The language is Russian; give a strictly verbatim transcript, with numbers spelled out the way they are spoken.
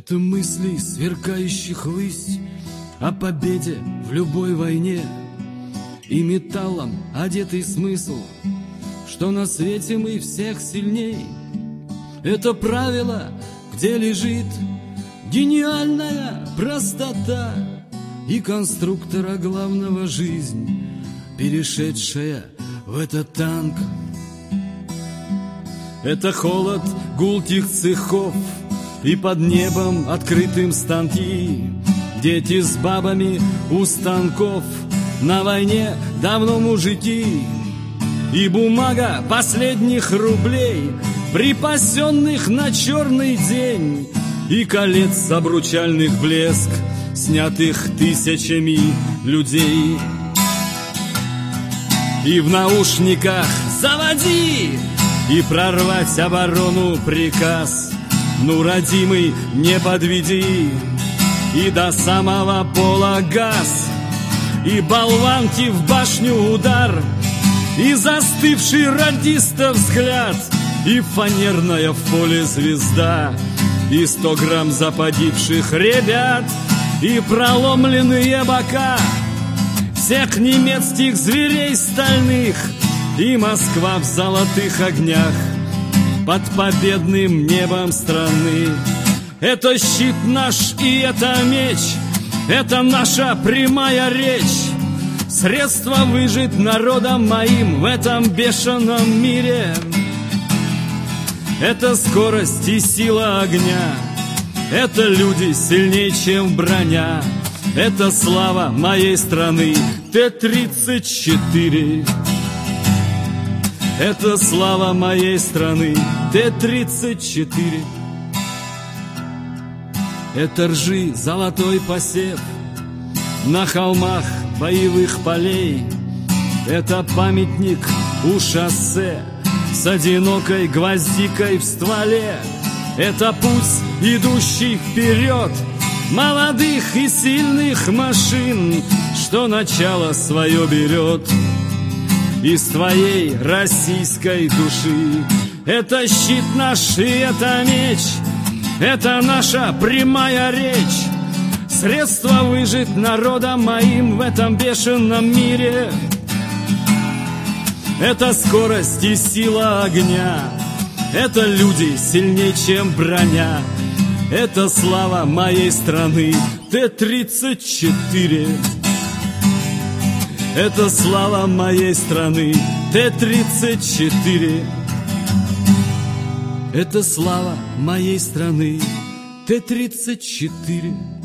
Это мысли, сверкающих ввысь, о победе в любой войне, и металлом одетый смысл, что на свете мы всех сильней. Это правило, где лежит гениальная простота, и конструктора главного жизнь, перешедшая в этот танк. Это холод гулких цехов и под небом открытым станки, дети с бабами у станков, на войне давно мужики, и бумага последних рублей, припасенных на черный день, и колец обручальных блеск, снятых тысячами людей. И в наушниках «Заводи!» и прорвать оборону приказ. Ну, родимый, не подведи, и до самого пола газ, и болванки в башню удар, и застывший радиста взгляд, и фанерная в поле звезда, и сто грамм западивших ребят, и проломленные бока всех немецких зверей стальных, и Москва в золотых огнях под победным небом страны. Это щит наш и это меч, это наша прямая речь, средство выжить народом моим в этом бешеном мире. Это скорость и сила огня, это люди сильнее, чем броня, это слава моей страны Т тридцать четыре. Это слава моей страны Т тридцать четыре. Это ржи золотой посев на холмах боевых полей, это памятник у шоссе с одинокой гвоздикой в стволе, это путь, идущий вперед молодых и сильных машин, что начало свое берет из твоей российской души. Это щит наш и это меч, это наша прямая речь, средство выжить народом моим в этом бешеном мире. Это скорость и сила огня, это люди сильнее, чем броня, это слава моей страны Т тридцать четыре. Это слава моей страны Т тридцать четыре. Это слава моей страны Т тридцать четыре.